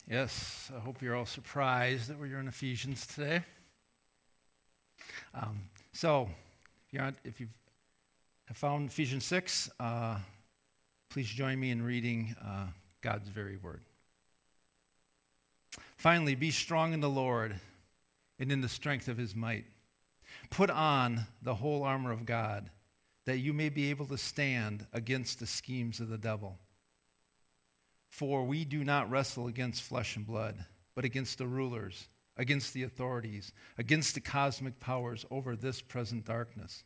Yes, I hope you're all surprised that we're in Ephesians today. So, if you have found Ephesians 6, please join me in reading God's very word. Finally, be strong in the Lord and in the strength of his might. Put on the whole armor of God, that you may be able to stand against the schemes of the devil. For we do not wrestle against flesh and blood, but against the rulers, against the authorities, against the cosmic powers over this present darkness,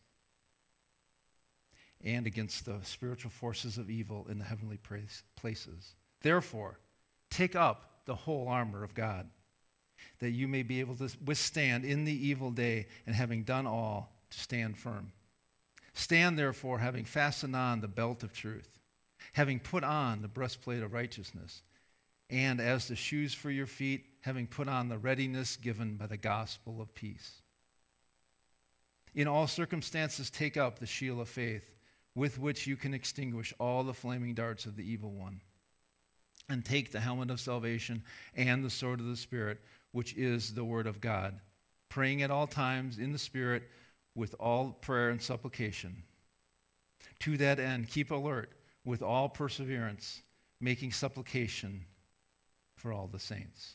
and against the spiritual forces of evil in the heavenly places. Therefore, take up the whole armor of God, that you may be able to withstand in the evil day, and having done all, to stand firm. Stand therefore, having fastened on the belt of truth, having put on the breastplate of righteousness, and as the shoes for your feet, having put on the readiness given by the gospel of peace. In all circumstances, take up the shield of faith, with which you can extinguish all the flaming darts of the evil one. And take the helmet of salvation and the sword of the Spirit, which is the word of God, praying at all times in the Spirit with all prayer and supplication. To that end, keep alert with all perseverance, making supplication for all the saints.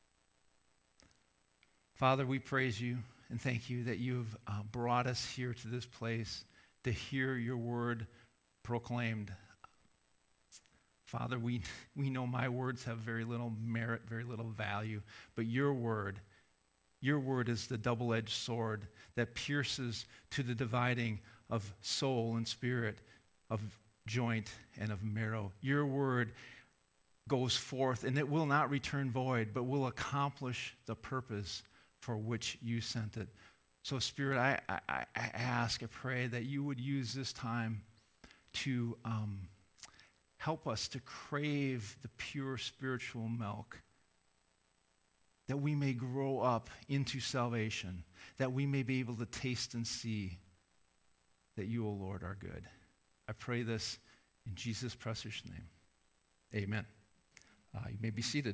Father, we praise you and thank you that you've brought us here to this place to hear your word proclaimed. Father, we know my words have very little merit, very little value, but your word is the double-edged sword that pierces to the dividing of soul and spirit, of joint and of marrow. Your word goes forth, and it will not return void, but will accomplish the purpose for which you sent it. So, Spirit, I ask, I pray that you would use this time to help us to crave the pure spiritual milk, that we may grow up into salvation, that we may be able to taste and see that you, O Lord, are good. I pray this in Jesus' precious name. Amen. You may be seated.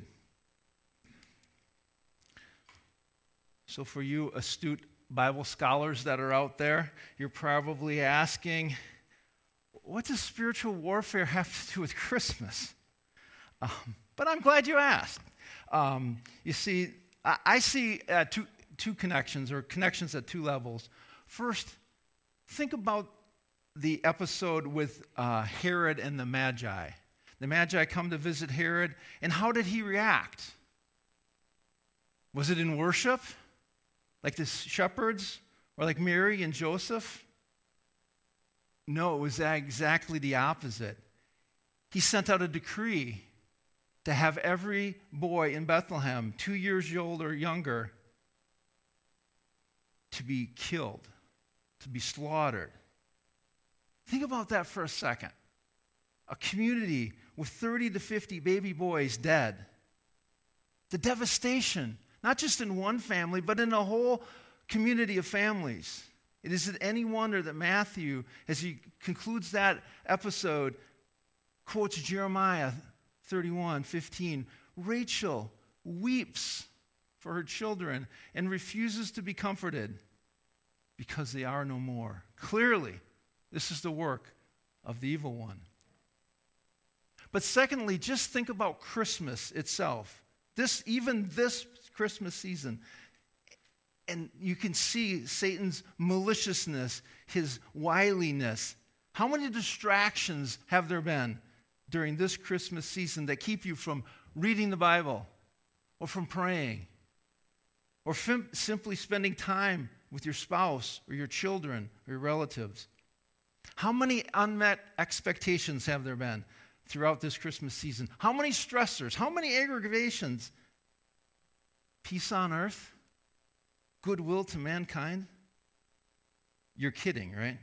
So for you astute Bible scholars that are out there, you're probably asking, what does spiritual warfare have to do with Christmas? But I'm glad you asked. You see, I see two connections, or connections at two levels. First, think about the episode with Herod and the Magi. The Magi come to visit Herod, and how did he react? Was it in worship, like the shepherds, or like Mary and Joseph? No, it was exactly the opposite. He sent out a decree to have every boy in Bethlehem, 2 years old or younger, to be killed, to be slaughtered. Think about that for a second. A community with 30 to 50 baby boys dead. The devastation, not just in one family, but in a whole community of families. It isn't any wonder that Matthew, as he concludes that episode, quotes Jeremiah 31:15. Rachel weeps for her children and refuses to be comforted because they are no more. Clearly, this is the work of the evil one. But secondly, just think about Christmas itself. Even this Christmas season. And you can see Satan's maliciousness, his wiliness. How many distractions have there been during this Christmas season that keep you from reading the Bible, or from praying, or simply spending time with your spouse or your children or your relatives? How many unmet expectations have there been throughout this Christmas season? How many stressors? How many aggravations? Peace on earth? Goodwill to mankind? You're kidding, right?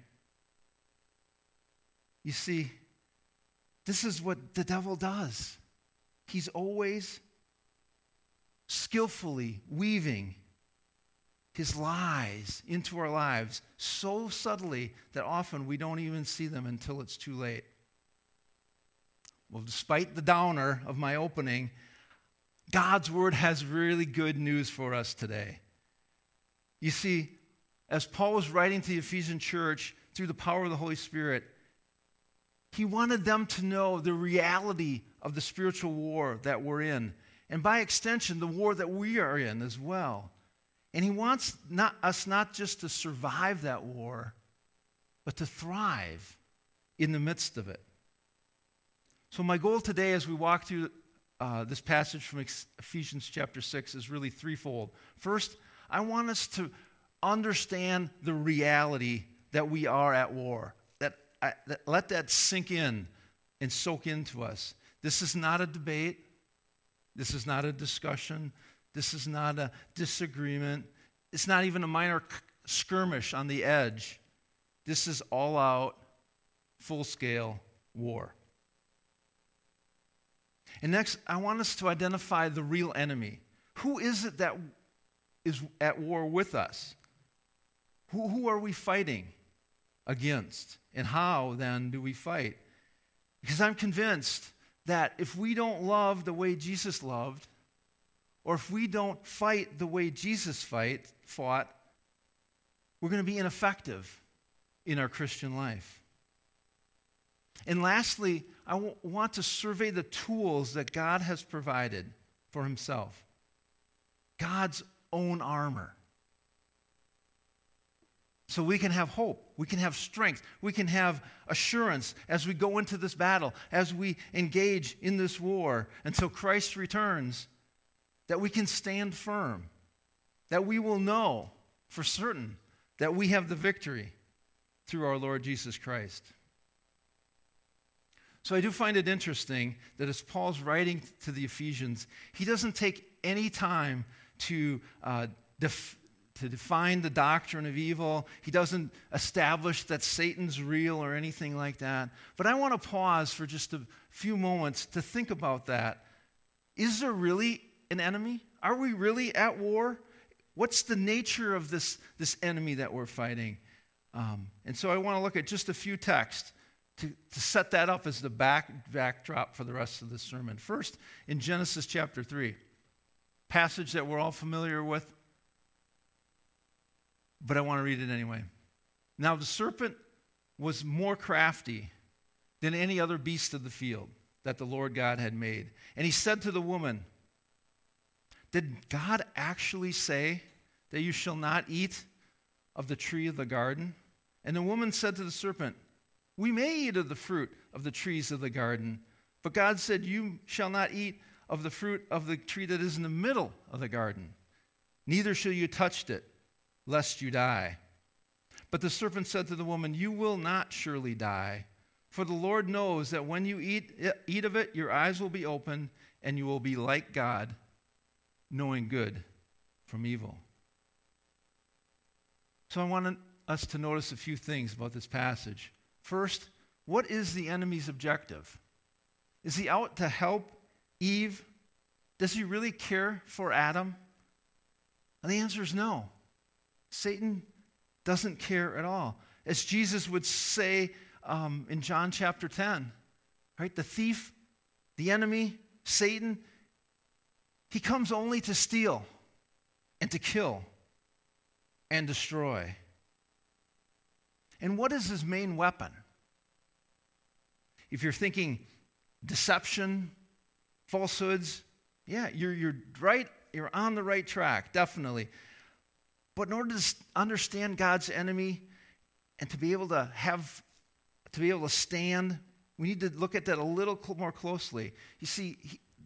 You see, this is what the devil does. He's always skillfully weaving his lies into our lives so subtly that often we don't even see them until it's too late. Well, despite the downer of my opening, God's word has really good news for us today. You see, as Paul was writing to the Ephesian church through the power of the Holy Spirit, he wanted them to know the reality of the spiritual war that we're in, and by extension, the war that we are in as well. And he wants us not just to survive that war, but to thrive in the midst of it. So my goal today as we walk through this passage from Ephesians chapter 6 is really threefold. First, I want us to understand the reality that we are at war. Let that sink in and soak into us. This is not a debate. This is not a discussion. This is not a disagreement. It's not even a minor skirmish on the edge. This is all-out, full-scale war. And next, I want us to identify the real enemy. Who is it that is at war with us? Who are we fighting against? And how, then, do we fight? Because I'm convinced that if we don't love the way Jesus loved, or if we don't fight the way Jesus fought, we're going to be ineffective in our Christian life. And lastly, I want to survey the tools that God has provided for himself. God's own armor. So we can have hope, we can have strength, we can have assurance as we go into this battle, as we engage in this war until Christ returns, that we can stand firm, that we will know for certain that we have the victory through our Lord Jesus Christ. So I do find it interesting that as Paul's writing to the Ephesians, he doesn't take any time to define the doctrine of evil. He doesn't establish that Satan's real or anything like that. But I want to pause for just a few moments to think about that. Is there really an enemy? Are we really at war? What's the nature of this enemy that we're fighting? And so I want to look at just a few texts to set that up as the backdrop for the rest of the sermon. First, in Genesis chapter 3, passage that we're all familiar with, but I want to read it anyway. Now the serpent was more crafty than any other beast of the field that the Lord God had made. And he said to the woman, "Did God actually say that you shall not eat of the tree of the garden?" And the woman said to the serpent, "We may eat of the fruit of the trees of the garden, but God said, you shall not eat of the fruit of the tree that is in the middle of the garden. Neither shall you touch it, lest you die." But the serpent said to the woman, "You will not surely die, for the Lord knows that when you eat of it, your eyes will be opened, and you will be like God, knowing good from evil." So I want us to notice a few things about this passage. First, what is the enemy's objective? Is he out to help Eve? Does he really care for Adam? And the answer is no. Satan doesn't care at all. As Jesus would say in John chapter 10, right? The thief, the enemy, Satan, he comes only to steal and to kill and destroy. And what is his main weapon? If you're thinking deception, falsehoods, yeah, you're right, you're on the right track, definitely. But in order to understand God's enemy and to be able to stand, we need to look at that a little more closely. You see,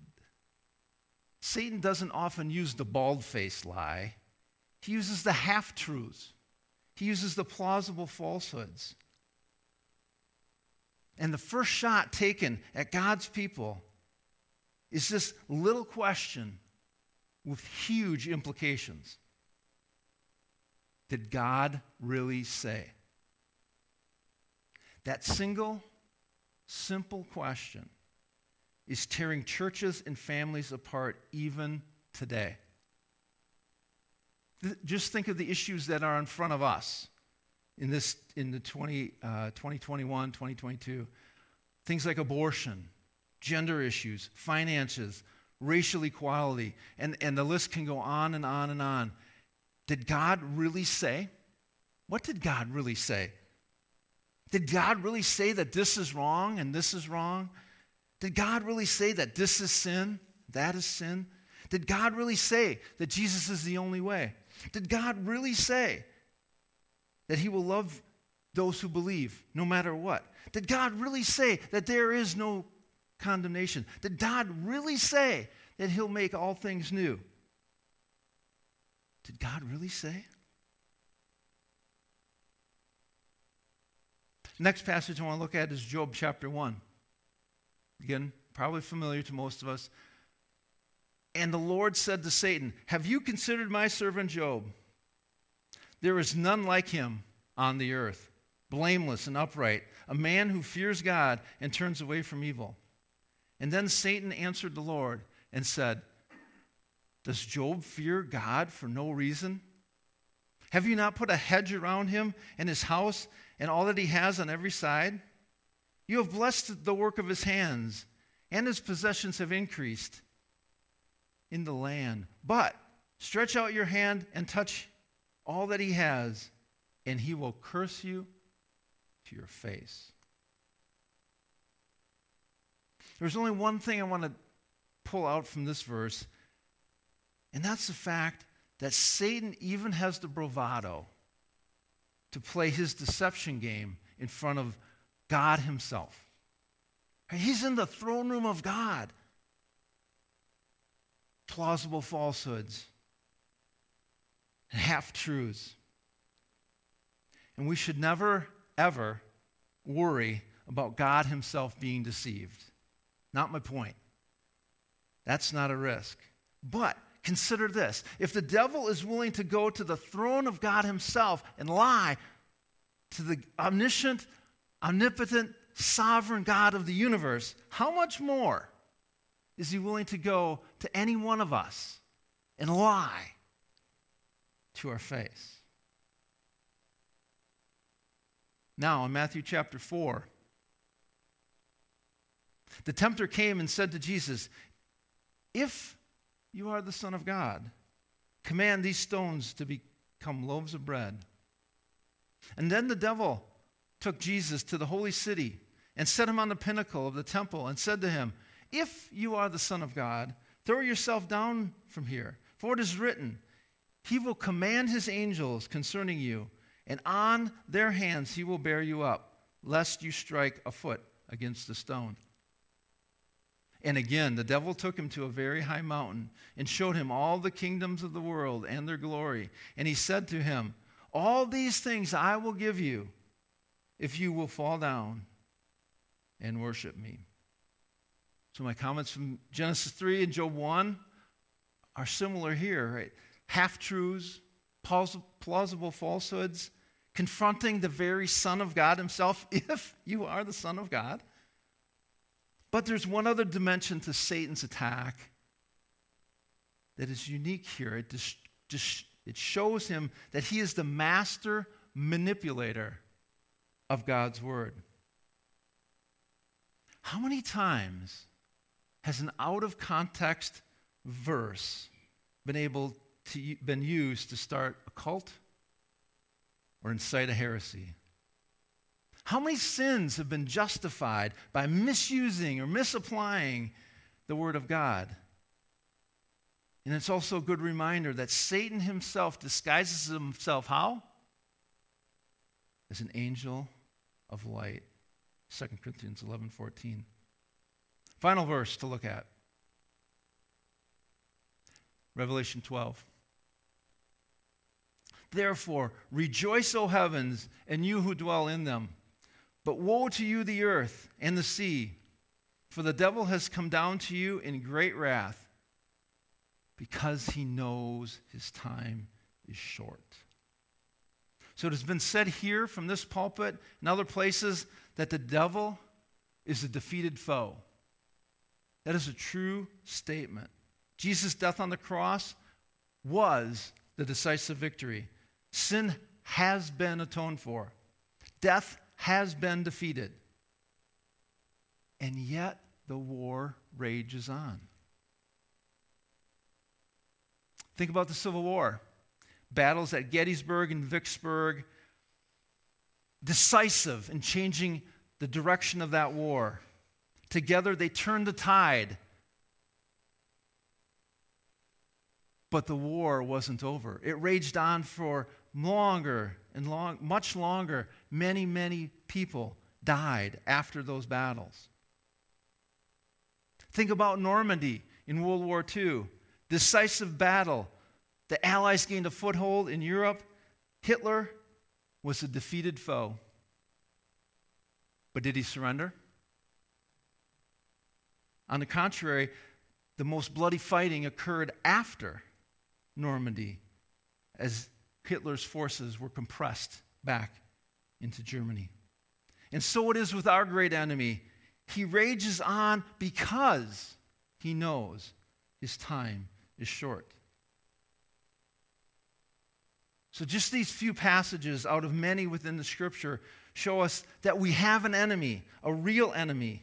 Satan doesn't often use the bald-faced lie. He uses the half-truths. He uses the plausible falsehoods. And the first shot taken at God's people is this little question with huge implications. Did God really say? That single, simple question is tearing churches and families apart even today. Just think of the issues that are in front of us in the 2021, 2022. Things like abortion, gender issues, finances, racial equality, and the list can go on and on and on. Did God really say? What did God really say? Did God really say that this is wrong and this is wrong? Did God really say that this is sin, that is sin? Did God really say that Jesus is the only way? Did God really say that he will love those who believe no matter what? Did God really say that there is no condemnation? Did God really say that he'll make all things new? Did God really say? Next passage I want to look at is Job chapter 1. Again, probably familiar to most of us. And the Lord said to Satan, "Have you considered my servant Job? There is none like him on the earth, blameless and upright, a man who fears God and turns away from evil." And then Satan answered the Lord and said, "Does Job fear God for no reason? Have you not put a hedge around him and his house and all that he has on every side? You have blessed the work of his hands, and his possessions have increased in the land. But stretch out your hand and touch all that he has, and he will curse you to your face." There's only one thing I want to pull out from this verse, and that's the fact that Satan even has the bravado to play his deception game in front of God himself. He's in the throne room of God. Plausible falsehoods and half-truths. And we should never, ever worry about God himself being deceived. Not my point. That's not a risk. But consider this. If the devil is willing to go to the throne of God himself and lie to the omniscient, omnipotent, sovereign God of the universe, how much more is he willing to go to any one of us and lie to our face? Now, in Matthew chapter 4, the tempter came and said to Jesus, "If you are the Son of God, command these stones to become loaves of bread." And then the devil took Jesus to the holy city and set him on the pinnacle of the temple and said to him, "If you are the Son of God, throw yourself down from here. For it is written, he will command his angels concerning you, and on their hands he will bear you up, lest you strike a foot against a stone." And again, the devil took him to a very high mountain and showed him all the kingdoms of the world and their glory. And he said to him, "All these things I will give you if you will fall down and worship me." So my comments from Genesis 3 and Job 1 are similar here, right? Half-truths, plausible falsehoods, confronting the very Son of God himself, if you are the Son of God. But there's one other dimension to Satan's attack that is unique here. It shows him that he is the master manipulator of God's word. How many times has an out-of-context verse been used to start a cult or incite a heresy? How many sins have been justified by misusing or misapplying the Word of God? And it's also a good reminder that Satan himself disguises himself how? As an angel of light. 2 Corinthians 11:14. Final verse to look at. Revelation 12. "Therefore, rejoice, O heavens, and you who dwell in them. But woe to you, the earth and the sea, for the devil has come down to you in great wrath, because he knows his time is short." So it has been said here from this pulpit and other places that the devil is a defeated foe. That is a true statement. Jesus' death on the cross was the decisive victory. Sin has been atoned for. Death has been defeated. And yet the war rages on. Think about the Civil War. Battles at Gettysburg and Vicksburg, decisive in changing the direction of that war. Together they turned the tide. But the war wasn't over. It raged on for much longer. Many, many people died after those battles. Think about Normandy in World War II. Decisive battle. The Allies gained a foothold in Europe. Hitler was a defeated foe. But did he surrender? On the contrary, the most bloody fighting occurred after Normandy as Hitler's forces were compressed back into Germany. And so it is with our great enemy. He rages on because he knows his time is short. So just these few passages out of many within the Scripture show us that we have an enemy, a real enemy.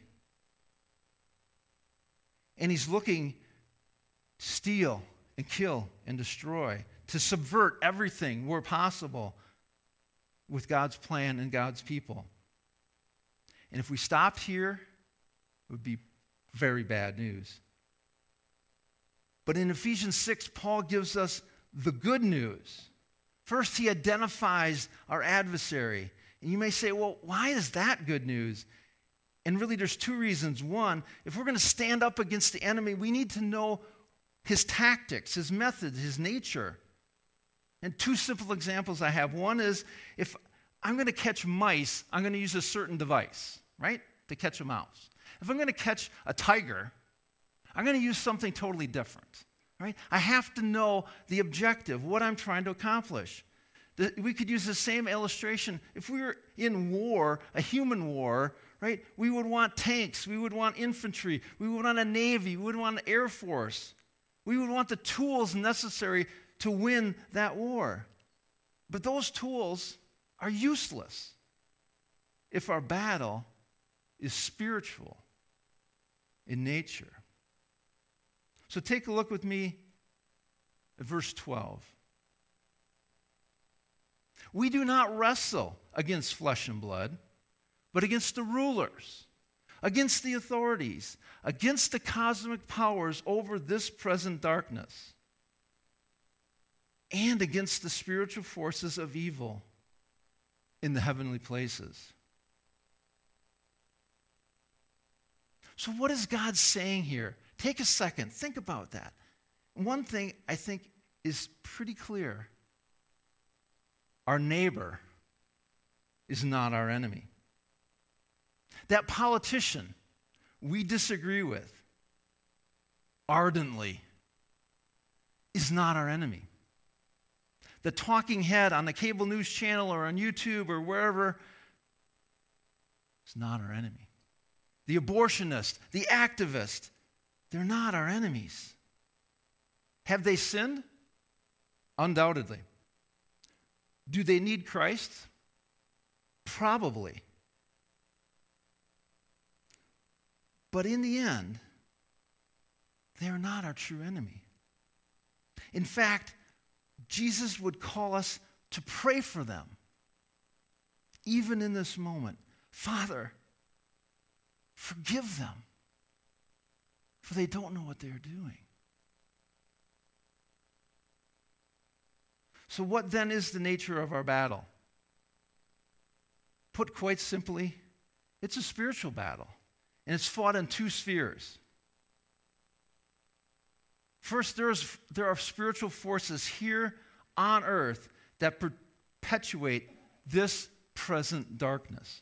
And he's looking to steal and kill and destroy, to subvert everything where possible with God's plan and God's people. And if we stopped here, it would be very bad news. But in Ephesians 6, Paul gives us the good news. First, he identifies our adversary. And you may say, well, why is that good news? And really, there's two reasons. One, if we're going to stand up against the enemy, we need to know his tactics, his methods, his nature. And two simple examples I have. One is, if I'm going to catch mice, I'm going to use a certain device, right, to catch a mouse. If I'm going to catch a tiger, I'm going to use something totally different, right? I have to know the objective, what I'm trying to accomplish. We could use the same illustration. If we were in war, a human war, right, we would want tanks, we would want infantry, we would want a navy, we would want an air force. We would want the tools necessary to win that war. But those tools are useless if our battle is spiritual in nature. So take a look with me at verse 12. We do not wrestle against flesh and blood, but against the rulers, against the authorities, against the cosmic powers over this present darkness, and against the spiritual forces of evil in the heavenly places. So what is God saying here? Take a second, think about that. One thing I think is pretty clear. Our neighbor is not our enemy. That politician we disagree with ardently is not our enemy. The talking head on the cable news channel or on YouTube or wherever is not our enemy. The abortionist, the activist, they're not our enemies. Have they sinned? Undoubtedly. Do they need Christ? Probably. But in the end, they are not our true enemy. In fact, Jesus would call us to pray for them, even in this moment. Father, forgive them, for they don't know what they're doing. So what then is the nature of our battle? Put quite simply, it's a spiritual battle, and it's fought in two spheres. First, there are spiritual forces here on earth that perpetuate this present darkness.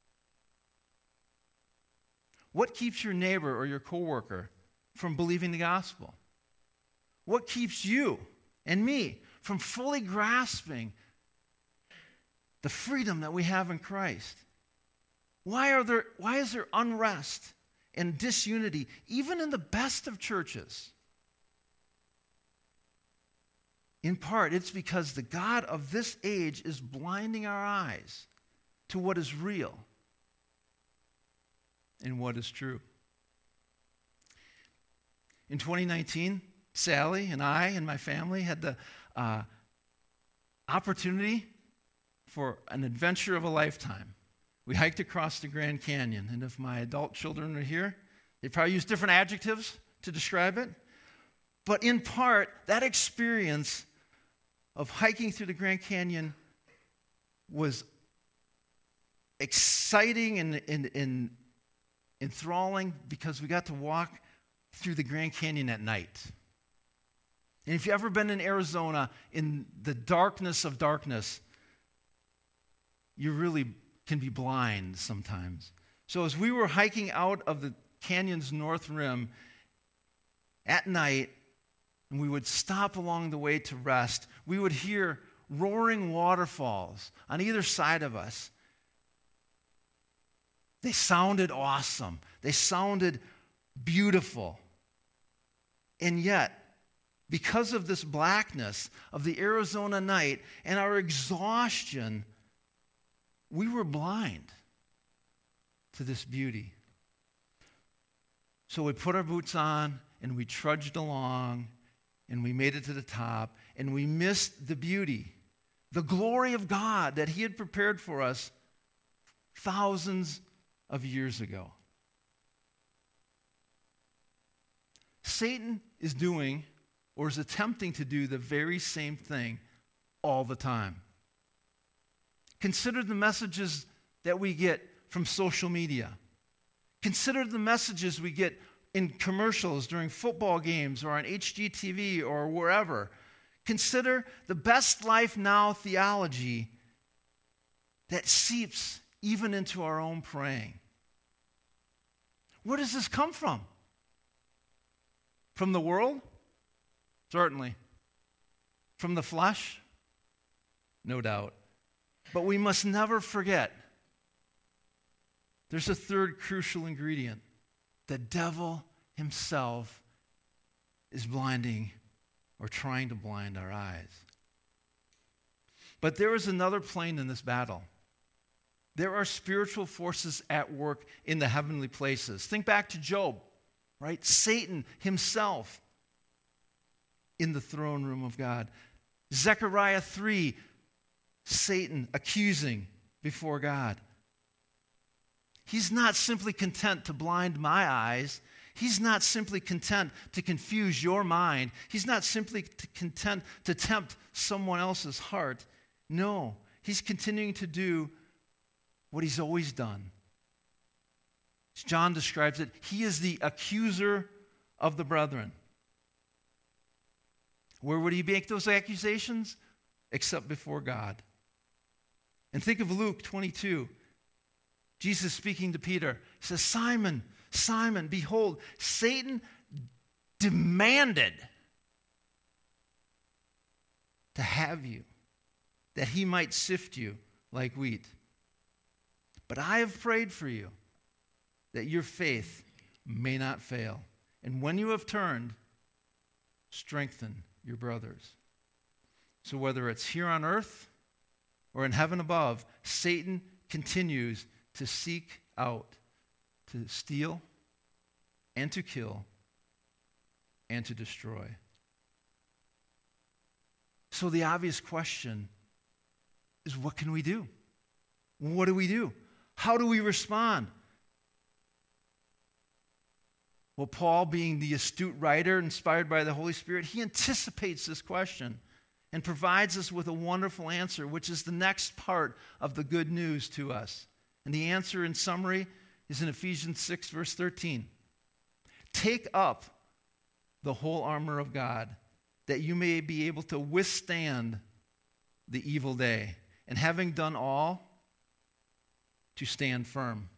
What keeps your neighbor or your coworker from believing the gospel? What keeps you and me from fully grasping the freedom that we have in Christ? Why is there unrest and disunity, even in the best of churches? In part, it's because the God of this age is blinding our eyes to what is real and what is true. In 2019, Sally and I and my family had the opportunity for an adventure of a lifetime. We hiked across the Grand Canyon, and if my adult children are here, they probably use different adjectives to describe it. But in part, that experience of hiking through the Grand Canyon was exciting and enthralling because we got to walk through the Grand Canyon at night. And if you've ever been in Arizona, in the darkness of darkness, you really can be blind sometimes. So as we were hiking out of the canyon's north rim at night, and we would stop along the way to rest, we would hear roaring waterfalls on either side of us. They sounded awesome. They sounded beautiful. And yet, because of this blackness of the Arizona night and our exhaustion, we were blind to this beauty. So we put our boots on and we trudged along and we made it to the top and we missed the beauty, the glory of God that He had prepared for us thousands of years ago. Satan is doing or is attempting to do the very same thing all the time. Consider the messages that we get from social media. Consider the messages we get in commercials during football games or on HGTV or wherever. Consider the best life now theology that seeps even into our own praying. Where does this come from? From the world? Certainly. From the flesh? No doubt. But we must never forget there's a third crucial ingredient. The devil himself is blinding or trying to blind our eyes. But there is another plane in this battle. There are spiritual forces at work in the heavenly places. Think back to Job, right? Satan himself in the throne room of God. Zechariah 3, Satan accusing before God. He's not simply content to blind my eyes. He's not simply content to confuse your mind. He's not simply content to tempt someone else's heart. No, he's continuing to do what he's always done. As John describes it, he is the accuser of the brethren. Where would he make those accusations? Except before God. And think of Luke 22. Jesus speaking to Peter, he says, Simon, Simon, behold, Satan demanded to have you, that he might sift you like wheat. But I have prayed for you, that your faith may not fail. And when you have turned, strengthen your brothers. So whether it's here on earth or in heaven above, Satan continues to seek out, to steal, and to kill, and to destroy. So the obvious question is, what can we do? What do we do? How do we respond? Well, Paul, being the astute writer inspired by the Holy Spirit, he anticipates this question and provides us with a wonderful answer, which is the next part of the good news to us. And the answer, in summary, is in Ephesians 6, verse 13. Take up the whole armor of God, that you may be able to withstand the evil day, and having done all, to stand firm.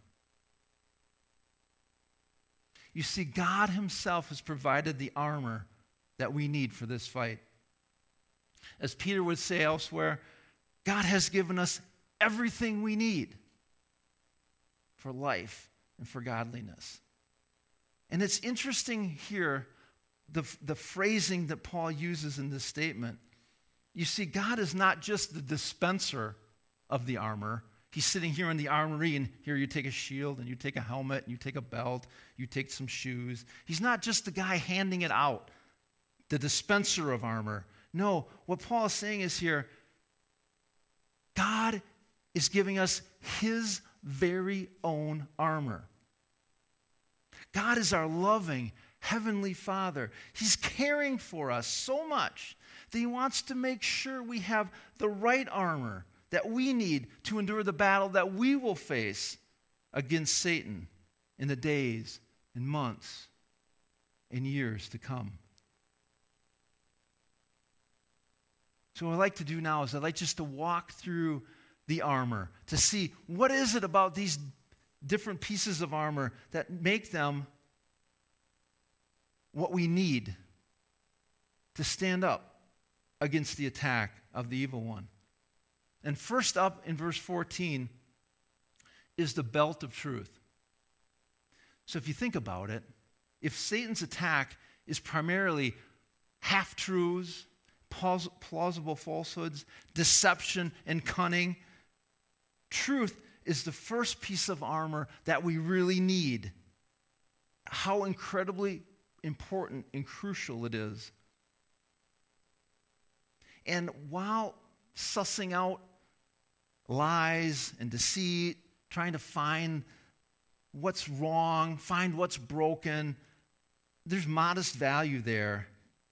You see, God himself has provided the armor that we need for this fight. As Peter would say elsewhere, God has given us everything we need for life and for godliness. And it's interesting here, the phrasing that Paul uses in this statement. You see, God is not just the dispenser of the armor. He's sitting here in the armory, and here you take a shield, and you take a helmet, and you take a belt, you take some shoes. He's not just the guy handing it out. the dispenser of armor. No, what Paul is saying is here, God is giving us his very own armor. God is our loving Heavenly Father. He's caring for us so much that he wants to make sure we have the right armor that we need to endure the battle that we will face against Satan in the days and months and years to come. So what I'd like to do now is I'd like just to walk through the armor to see what is it about these different pieces of armor that make them what we need to stand up against the attack of the evil one. And first up in verse 14 is the belt of truth. So if you think about it, if Satan's attack is primarily half-truths, plausible falsehoods, deception, and cunning, truth is the first piece of armor that we really need. How incredibly important and crucial it is. And while sussing out lies and deceit, trying to find what's wrong, find what's broken, there's modest value there.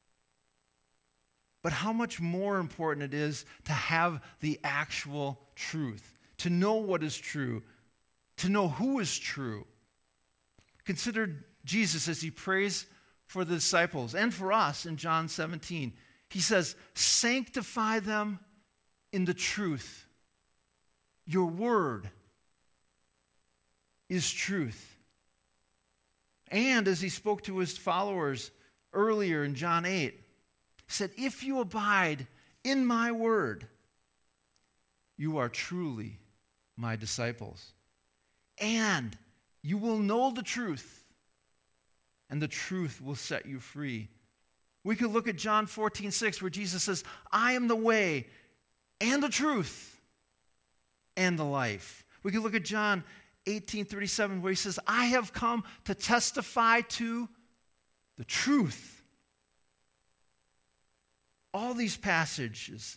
But how much more important it is to have the actual truth, to know what is true, to know who is true. Consider Jesus as he prays for the disciples and for us in John 17. He says, "Sanctify them in the truth. Your word is truth." And as he spoke to his followers earlier in John 8, he said, "If you abide in my word, you are truly my disciples. And you will know the truth, and the truth will set you free." We could look at John 14:6, where Jesus says, "I am the way and the truth and the life." We could look at John 18:37, where he says, "I have come to testify to the truth." All these passages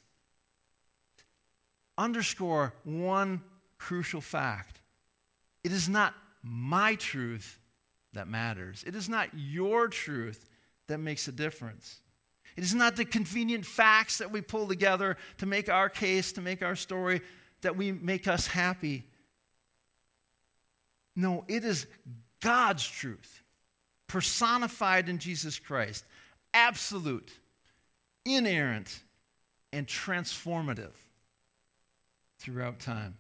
underscore one crucial fact. It is not my truth that matters. It is not your truth that makes a difference. It is not the convenient facts that we pull together to make our case, to make our story, that we make us happy. No, it is God's truth, personified in Jesus Christ, absolute, inerrant, and transformative throughout time.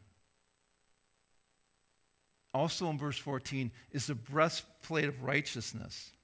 Also in verse 14 is the breastplate of righteousness.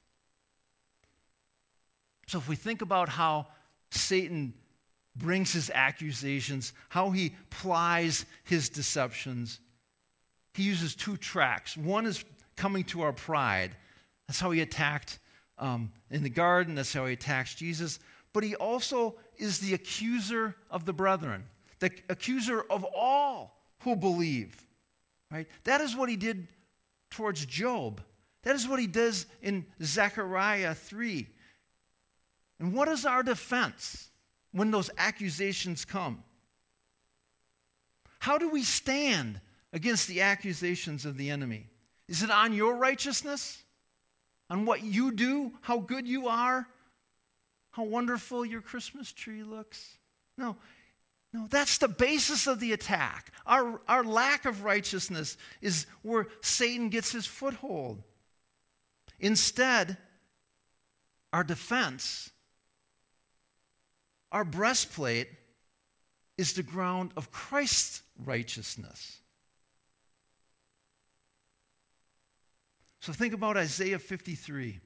So if we think about how Satan brings his accusations, how he plies his deceptions, he uses two tracks. One is coming to our pride. That's how he attacked in the garden. That's how he attacks Jesus. But he also is the accuser of the brethren, the accuser of all who believe. Right? That is what he did towards Job. That is what he does in Zechariah 3. And what is our defense when those accusations come? How do we stand against the accusations of the enemy? Is it on your righteousness? On what you do? How good you are? How wonderful your Christmas tree looks? No, that's the basis of the attack. Our lack of righteousness is where Satan gets his foothold. Instead, our defense, our breastplate, is the ground of Christ's righteousness. So think about Isaiah 53.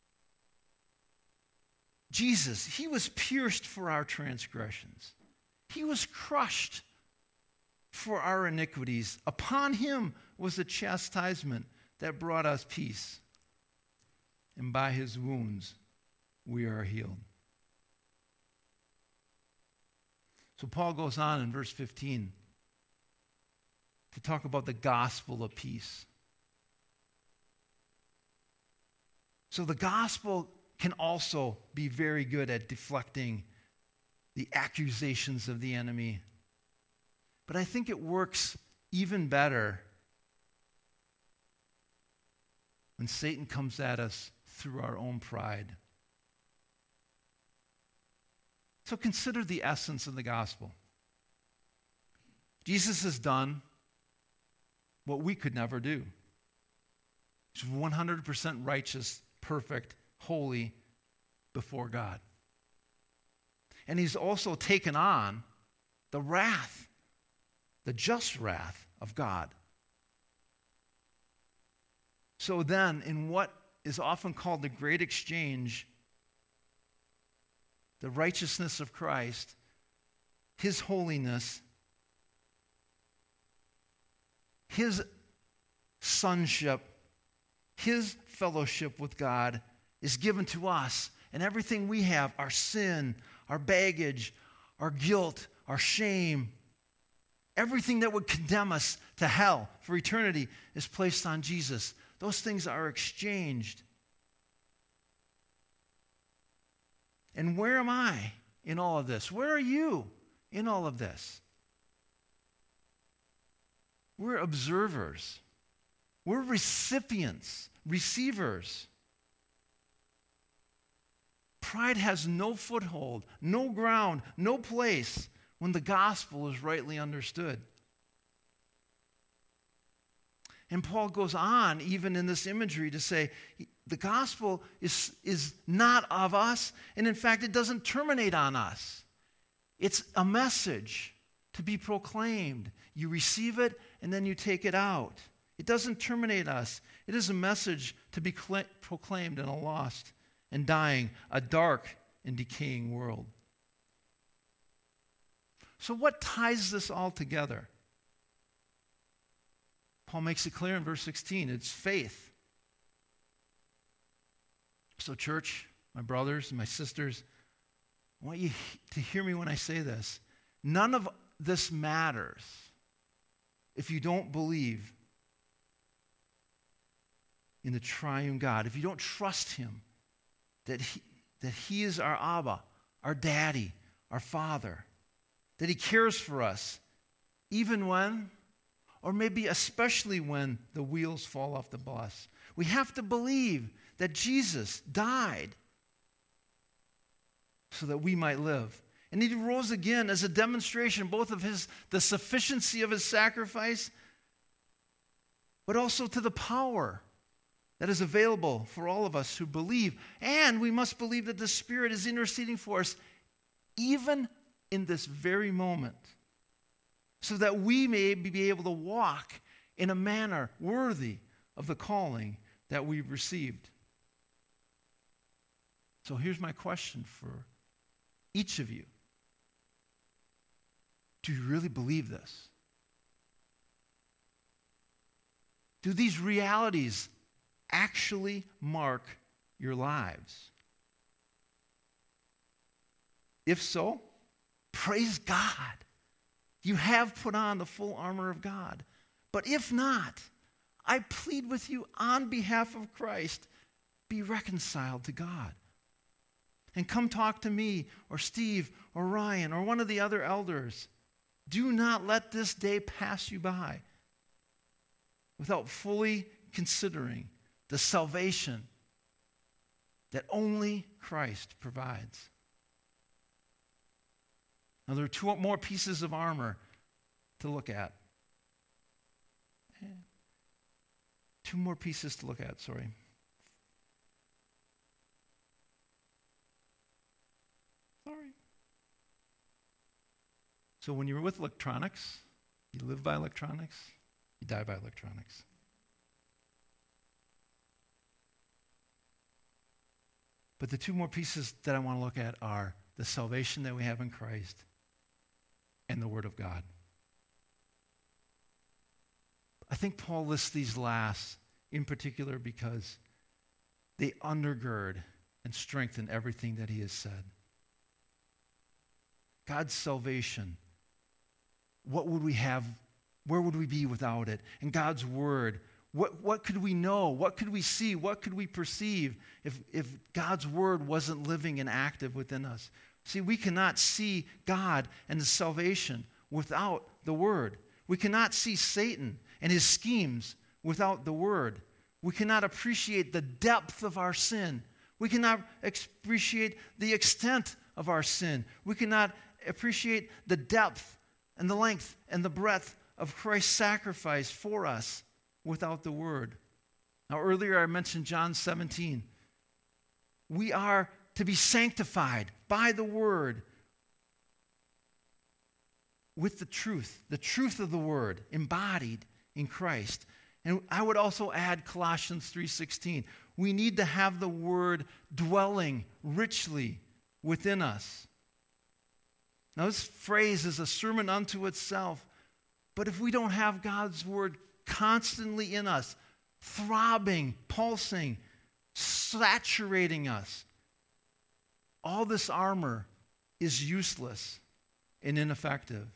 Jesus, he was pierced for our transgressions. He was crushed for our iniquities. Upon him was the chastisement that brought us peace. And by his wounds we are healed. So Paul goes on in verse 15 to talk about the gospel of peace. So the gospel can also be very good at deflecting the accusations of the enemy. But I think it works even better when Satan comes at us through our own pride. So consider the essence of the gospel. Jesus has done what we could never do. He's 100% righteous, perfect, holy before God. And he's also taken on the wrath, the just wrath of God. So then, in what is often called the great exchange, the righteousness of Christ, his holiness, his sonship, his fellowship with God is given to us. And everything we have, our sin, our baggage, our guilt, our shame, everything that would condemn us to hell for eternity is placed on Jesus. Those things are exchanged. And where am I in all of this? Where are you in all of this? We're observers. We're recipients, receivers. Pride has no foothold, no ground, no place when the gospel is rightly understood. And Paul goes on, even in this imagery, to say the gospel is not of us, and in fact, it doesn't terminate on us. It's a message to be proclaimed. You receive it, and then you take it out. It doesn't terminate us. It is a message to be proclaimed in a lost and dying, a dark and decaying world. So what ties this all together? Paul makes it clear in verse 16. It's faith. So church, my brothers and my sisters, I want you to hear me when I say this. None of this matters if you don't believe in the triune God, if you don't trust him, that he is our Abba, our daddy, our father, that he cares for us, even when, or maybe especially when, the wheels fall off the bus. We have to believe that Jesus died so that we might live. And he rose again as a demonstration both of the sufficiency of his sacrifice, but also to the power that is available for all of us who believe. And we must believe that the Spirit is interceding for us even in this very moment, so that we may be able to walk in a manner worthy of the calling that we've received. So here's my question for each of you. Do you really believe this? Do these realities actually mark your lives? If so, praise God. You have put on the full armor of God. But if not, I plead with you on behalf of Christ, be reconciled to God. And come talk to me or Steve or Ryan or one of the other elders. Do not let this day pass you by without fully considering the salvation that only Christ provides. Now, there are two more pieces of armor to look at. Two more pieces to look at, sorry. So when you're with electronics, you live by electronics, you die by electronics. But the two more pieces that I want to look at are the salvation that we have in Christ and the Word of God. I think Paul lists these last in particular because they undergird and strengthen everything that he has said. God's salvation, what would we have? Where would we be without it? And God's Word, What could we know? What could we see? What could we perceive if God's word wasn't living and active within us? See, we cannot see God and his salvation without the word. We cannot see Satan and his schemes without the word. We cannot appreciate the depth of our sin. We cannot appreciate the extent of our sin. We cannot appreciate the depth and the length and the breadth of Christ's sacrifice for us without the word. Now, earlier I mentioned John 17. We are to be sanctified by the word with the truth of the word embodied in Christ. And I would also add Colossians 3:16. We need to have the word dwelling richly within us. Now, this phrase is a sermon unto itself, but if we don't have God's word constantly in us, throbbing, pulsing, saturating us, all this armor is useless and ineffective.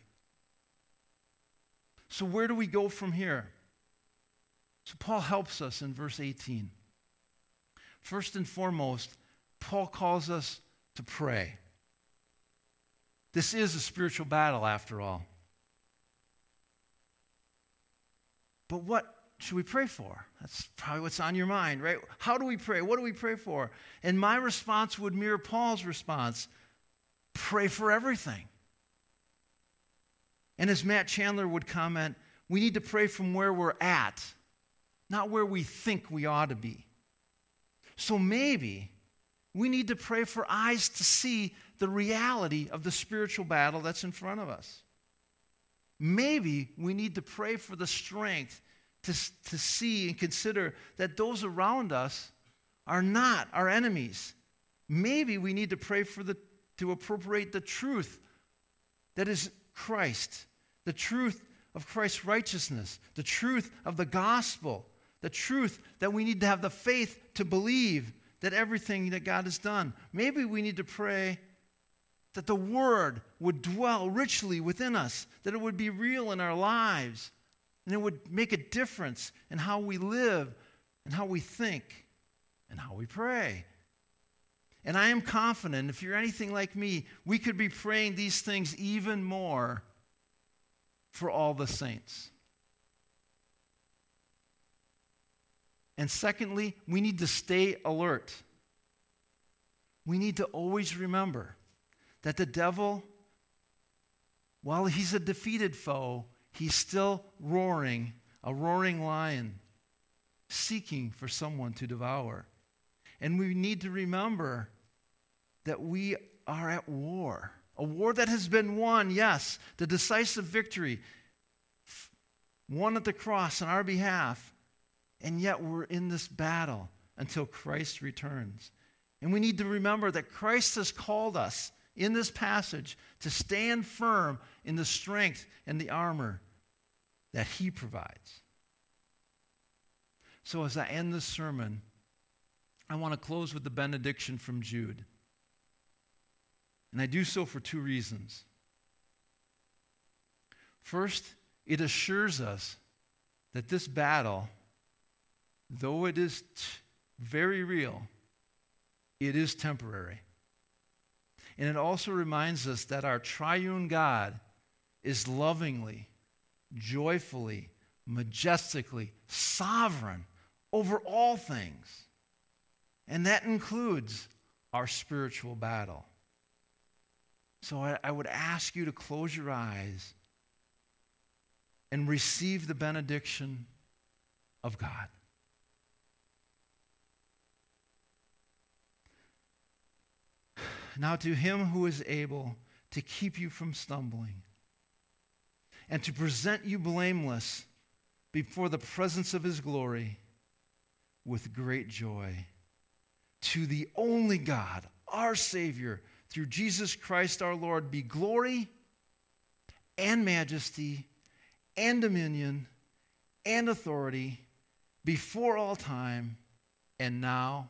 So where do we go from here? So Paul helps us in verse 18. First and foremost, Paul calls us to pray. This is a spiritual battle, after all. But what should we pray for? That's probably what's on your mind, right? How do we pray? What do we pray for? And my response would mirror Paul's response. Pray for everything. And as Matt Chandler would comment, we need to pray from where we're at, not where we think we ought to be. So maybe we need to pray for eyes to see the reality of the spiritual battle that's in front of us. Maybe we need to pray for the strength to see and consider that those around us are not our enemies. Maybe we need to pray to appropriate the truth that is Christ, the truth of Christ's righteousness, the truth of the gospel, the truth that we need to have the faith to believe that everything that God has done. Maybe we need to pray that the word would dwell richly within us, that it would be real in our lives, and it would make a difference in how we live and how we think and how we pray. And I am confident, if you're anything like me, we could be praying these things even more for all the saints. And secondly, we need to stay alert. We need to always remember that the devil, while he's a defeated foe, he's still roaring, a roaring lion, seeking for someone to devour. And we need to remember that we are at war. A war that has been won, yes, the decisive victory, won at the cross on our behalf, and yet we're in this battle until Christ returns. And we need to remember that Christ has called us in this passage to stand firm in the strength and the armor that he provides. So as I end this sermon, I want to close with the benediction from Jude. And I do so for two reasons. First, it assures us that this battle, though it is very real, it is temporary. And it also reminds us that our triune God is lovingly, joyfully, majestically sovereign over all things. And that includes our spiritual battle. So I would ask you to close your eyes and receive the benediction of God. Now to him who is able to keep you from stumbling and to present you blameless before the presence of his glory with great joy, to the only God, our Savior, through Jesus Christ our Lord, be glory and majesty and dominion and authority before all time and now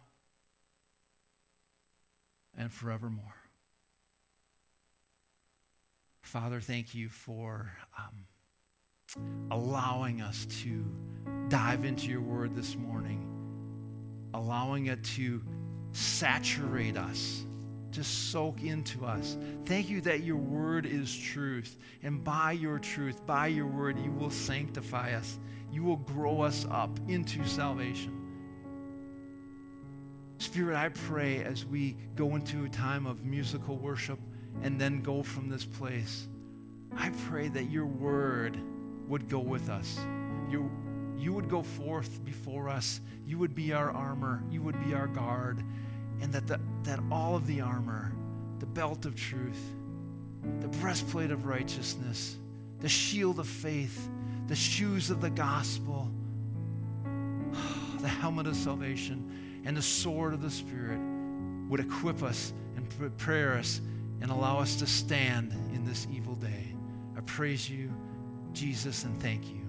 and forevermore. Father, thank you for allowing us to dive into your word this morning, allowing it to saturate us, to soak into us. Thank you that your word is truth, and by your truth, by your word, you will sanctify us. You will grow us up into salvation. Spirit, I pray as we go into a time of musical worship and then go from this place, I pray that your word would go with us. You would go forth before us. You would be our armor. You would be our guard. And that all of the armor, the belt of truth, the breastplate of righteousness, the shield of faith, the shoes of the gospel, the helmet of salvation, and the sword of the Spirit would equip us and prepare us and allow us to stand in this evil day. I praise you, Jesus, and thank you.